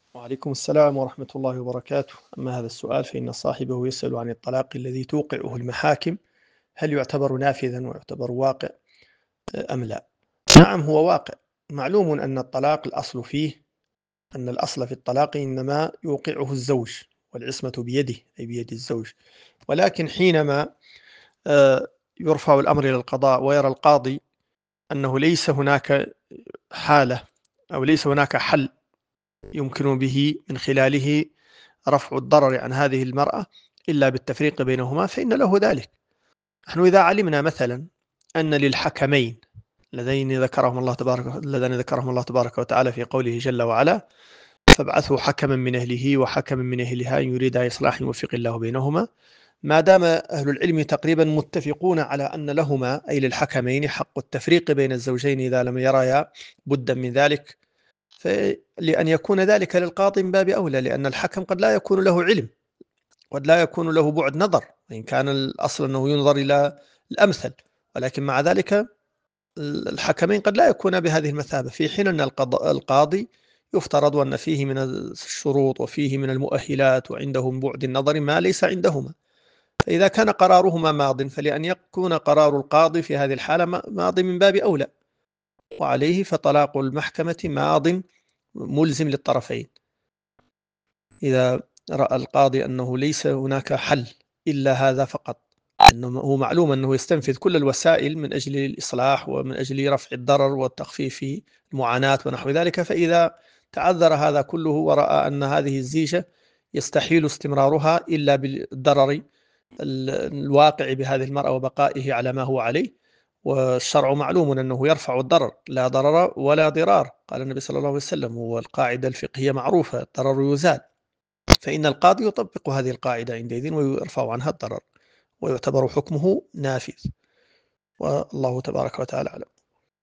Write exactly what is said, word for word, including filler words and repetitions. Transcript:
وعليكم السلام ورحمة الله وبركاته. أما هذا السؤال فإن صاحبه يسأل عن الطلاق الذي توقعه المحاكم، هل يعتبر نافذا ويعتبر واقع أم لا؟ نعم، هو واقع. معلوم أن الطلاق الأصل فيه أن الأصل في الطلاق إنما يوقعه الزوج والعصمة بيده، أي بيد الزوج. ولكن حينما آه، يرفع الأمر إلى القضاء ويرى القاضي أنه ليس هناك حالة أو ليس هناك حل يمكن به من خلاله رفع الضرر عن هذه المرأة إلا بالتفريق بينهما، فإن له ذلك. نحن إذا علمنا مثلا أن للحكمين الذين ذكرهم الله تبارك الذين ذكرهم الله تبارك وتعالى في قوله جل وعلا: فابعثوا حكما من أهله وحكما من أهلها إن يريدا إصلاحا يوفق الله بينهما. ما دام أهل العلم تقريبا متفقون على أن لهما، أي للحكمين، حق التفريق بين الزوجين إذا لم يرايا بدا من ذلك، فلأن يكون ذلك للقاضي من باب أولى، لأن الحكم قد لا يكون له علم، قد لا يكون له بعد نظر، وإن كان الأصل أنه ينظر إلى الأمثل، ولكن مع ذلك الحكمين قد لا يكون بهذه المثابة، في حين أن القاضي يفترض أن فيه من الشروط وفيه من المؤهلات وعندهم بعد النظر ما ليس عندهما. فإذا كان قرارهما ماض، فلأن يكون قرار القاضي في هذه الحالة ماض من باب أولى، وعليه فطلاق المحكمة ماض ملزم للطرفين إذا رأى القاضي أنه ليس هناك حل إلا هذا فقط، أنه هو معلوم أنه يستنفذ كل الوسائل من أجل الإصلاح ومن أجل رفع الضرر والتخفيف المعاناة ونحو ذلك. فإذا تعذر هذا كله ورأى أن هذه الزيجة يستحيل استمرارها إلا بالضرر الواقع بهذه المرأة وبقائه على ما هو عليه، والشرع معلوم أنه يرفع الضرر، لا ضرر ولا ضرار، قال النبي صلى الله عليه وسلم، والقاعدة الفقهية معروفة: الضرر يزال. فإن القاضي يطبق هذه القاعدة عندئذ ويرفع عنها الضرر، ويعتبر حكمه نافذ، والله تبارك وتعالى أعلم.